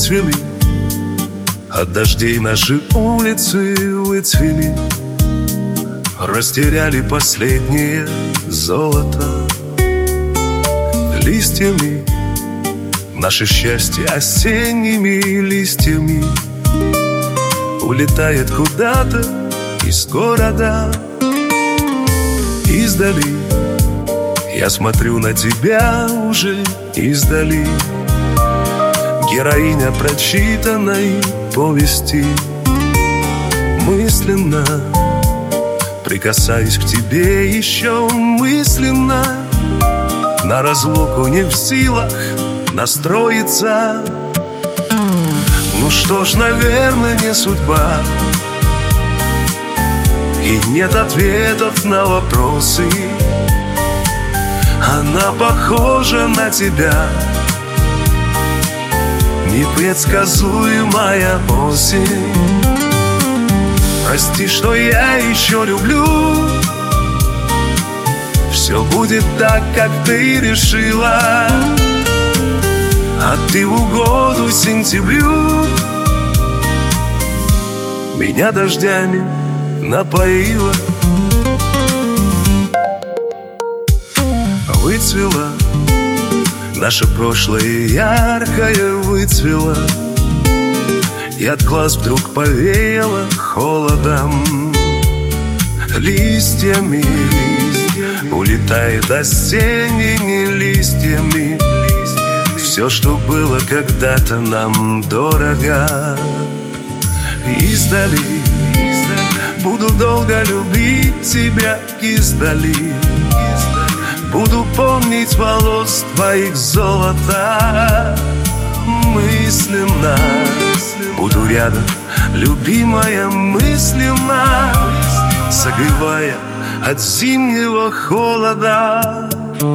выцвели, от дождей наши улицы выцвели, растеряли последнее золото. Листьями наше счастье осенними листьями улетает куда-то из города. Издали я смотрю на тебя уже издали, героиня прочитанной повести. Мысленно прикасаюсь к тебе еще мысленно, на разлуку не в силах настроиться. Ну что ж, наверное, не судьба, и нет ответов на вопросы. Она похожа на тебя, непредсказуемая осень. Прости, что я еще люблю, все будет так, как ты решила, а ты в угоду сентябрю меня дождями напоила. Выцвела наше прошлое яркое, выцвела, и от глаз вдруг повеяло холодом. Листьями улетает осенними листьями все, что было когда-то нам дорого. Издали буду долго любить тебя издали, буду помнить волос твоих золота. Мысленно буду рядом, любимая, мысленно, согревая от зимнего холода.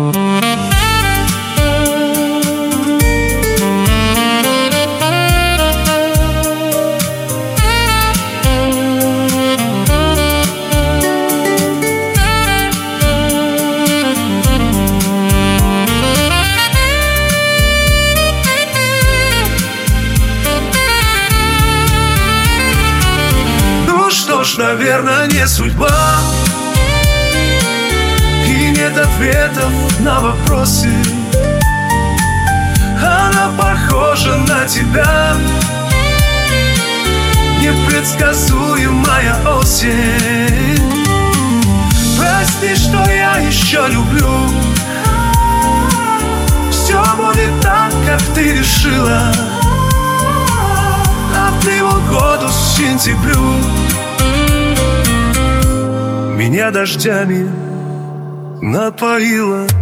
Наверное, не судьба, и нет ответов на вопросы. Она похожа на тебя, непредсказуемая осень. Прости, что я еще люблю, все будет так, как ты решила, а ты в угоду сентябрю меня дождями напоила.